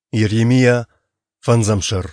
Иеремия фанзамшыр.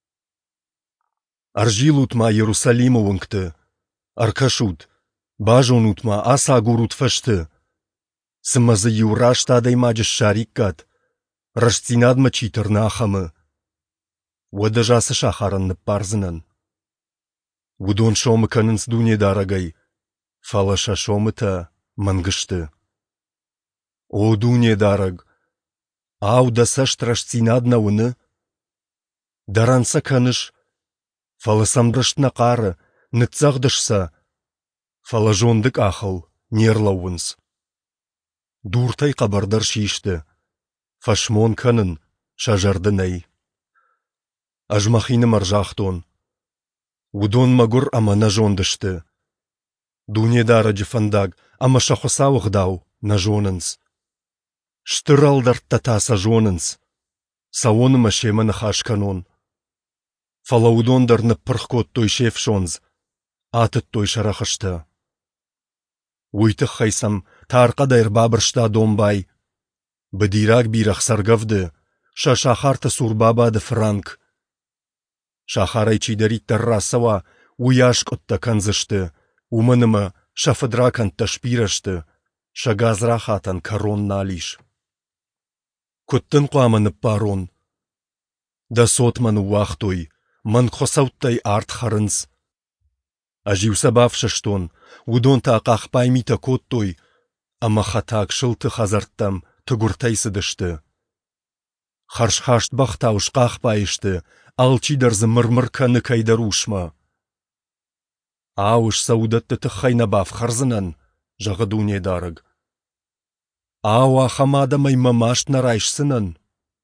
Аржилутма Иерусалиму вынкты, аркашут, бажонутма асагурут фашты. Сымазы юраш тадай маджыш шариккат, раштинадма читернахамы. Уадажасы шахаранны парзынан. Удон шомы канынс дуне дарагай, фалаша шомыта мангышты. О дуне дараг, ауда саш раштинадна уны, даранса каныш, фаласамдрыштна қары, нытсагдышса, фалажондык ахыл, нерлауынс. Дуртай қабардар шишті, фашмон канын, шажардынай. Ажмахины маржахтон, удон магур амана жондышты. Дуне дара джифандаг, ама шахосаух дау, на жонынс. Штыралдар татаса жонынс, сауоныма шеманы хашканон. Фалаудондар пырхкот той шефшонз, атыт той шарахышты. Уйтық хайсам, тарқадайр бабыршта домбай. Бдирак бирах саргавды, шашахарта сурбабады франк. Шахарай чидарит таррасава, уяшк отта канзышты, уманымы шафыдракан ташпирашты, шагазрахатан карон налиш. Көттін қуаманып парон. Да сотман уахтой, ман қосауттай арт харынс. Ажиусабавшаштон, удон тақақ паймита коттой, ама хатак шылты хазарттам тұгуртайсыдышты. Харшхашт бақтауш қақпайышты, алчидарзы мырмырканы кайдарушма. Ауш саудатты тұхайна бав харзынан, жағы дуне дарыг. Ауа хамадамай мамашт нарайшсынан.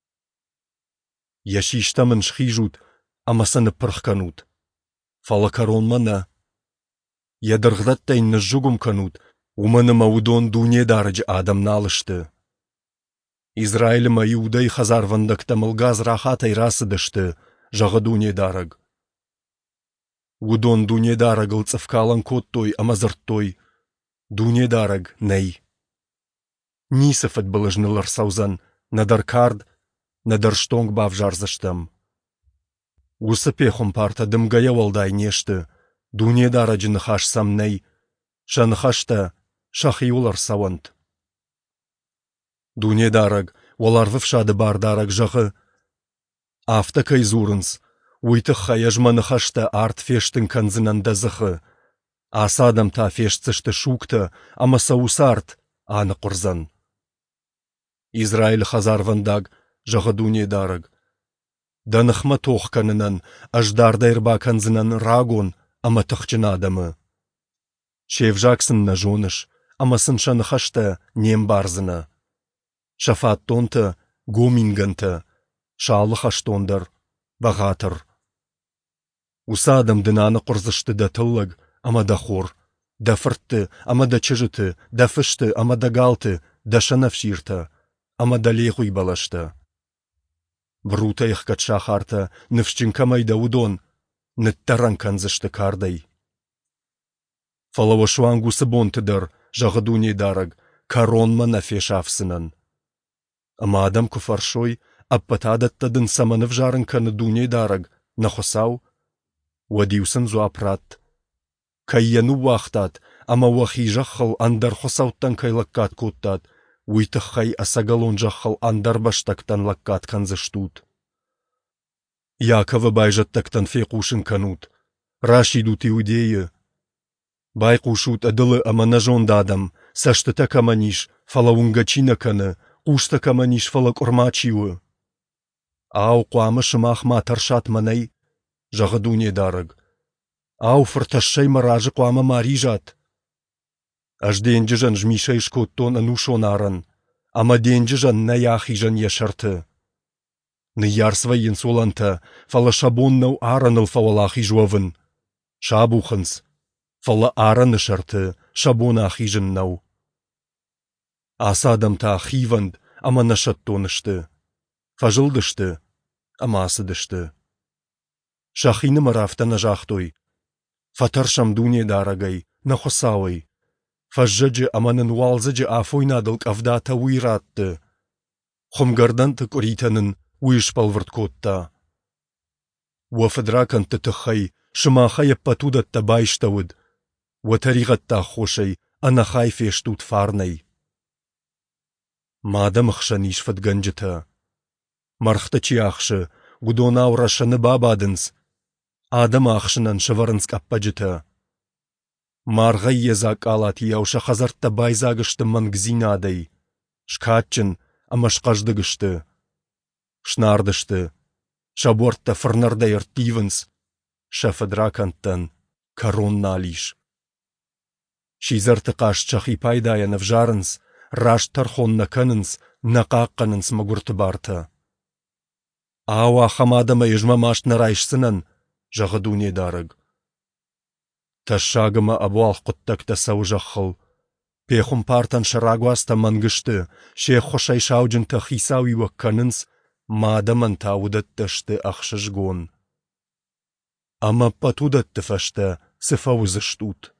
Яшиштамын шхижут, амасаны пырхканут. Фалакарон мана. Ядырғдаттайны жугум канут, уманы маудон дуне дарыж адам налышты. Израиліма иудай хазарвандакта мылгаз рахатай расыдышты, жағы дуне дарыг. Удон дуне дарыгыл цывкалан коттой, амазырттой. Дуне дарыг, ней. Нисыфыт былыжнылар саузан, надар кард, надар штонг бав жарзыштам. Усы пехом парта дымгая валдай нешті, дуне дарыжыны хашсам ней, шаны хашта шахиулар савант. Дуне дарыг, оларвыв шады бар дарыг жағы. Афта кайзурынс, уйтық хаяжманы хашта арт фештін канзынан дазықы. Асадам та фештсышты шукты, ама саусарт, аны құрзан. Израиль хазарвандаг, жағы дуне дарыг. Данықма тоққанынан, аждардайрба канзынан рагон, ама тұқчын адамы. Шевжаксын на жоныш, ама сыншаны хашта нем барзына. Шафаттонты, гоминганты, шалы хаштондар, бағатыр. Усадам дынаны құрзышты да тыллаг, ама да хор, да фыртты, ама да чыжыты, да фышты, ама да галты, да шанавширта, ама да лехуй балашта. Врута их катшахарта, нывшчинкамай да удон, ныттаран канзышты кардай. Фалавашуангусы бонтыдар, жағы дуне дараг, каронма на фешавсынан. Ама адам куфаршой, аппатадаттадын саманыв жарынканы дуне дараг, нахосау, уадиусын зуапрат. Кайяну вахтат, ама вахижахал андар хосауттан кайлаккат коттат, уйтықхай асагалон жахал андар баштактан лаккат канзыштут. Яковы байжаттактан феқушын канут, рашидут иудеи. Байқушут адылы ама нажонда адам, саштыта каманиш, фалаунгачина каны, ушта каманиш фалак урмачиуы. Ау қуамы шымахма таршат манай, жағы дуне дарыг. Ау фырташшай маражы қуамы марижат. Аж денжі жан жмишай шкоттон анушон аран, ама денжі жан наяхи жан яшарты. Ны ярсвайын соланта, фала шабоннау араныл фавалахи жуавын. Шабухынс, фала араны шарты, шабонахи жыннау. Асадамта ахиванд, ама нашаттонышты. Фажылдышты, ама асыдышты. Шахины марафта нажахтой. Фатаршам дуне дарагай, нахосауай. Фажжаджы аманын уалзыджы афой надылк авдата уйратты. Хомгардан тык оританын ويش بالورد كوتا وفدراك انت تخي شما خي بطودة تبايش تود وطريقة تاخوشي أنا خايف يشتوت فارني ما دم خشنيش فتغنجتا مرختشي أخش قدونا ورشن بابادنس آدم أخشنن شورنسك أبجتا مارغي زاك آلاتي يو شخزرت بايزاقشت من گزينادي شكاتشن أما شقجدقشت شناردشت شابورت فرنردير تيفنس شفدراكنتن كارون ناليش شيزرت قاش تشخي بايدايا نفجارنس راش ترخون نكننس نقاقننس مقرت بارتا آوا خمادما يجمع ماشت نرايش سنن جغدوني دارق تشاقما أبوال قدتك تسو جخل بيخم بارتن شراغواستا منگشت شيخ خوشي شاوجن تخيساوي وكننس مادمن تاودت تشت أخشش گون أما بطودت تفشت سفوزشتوت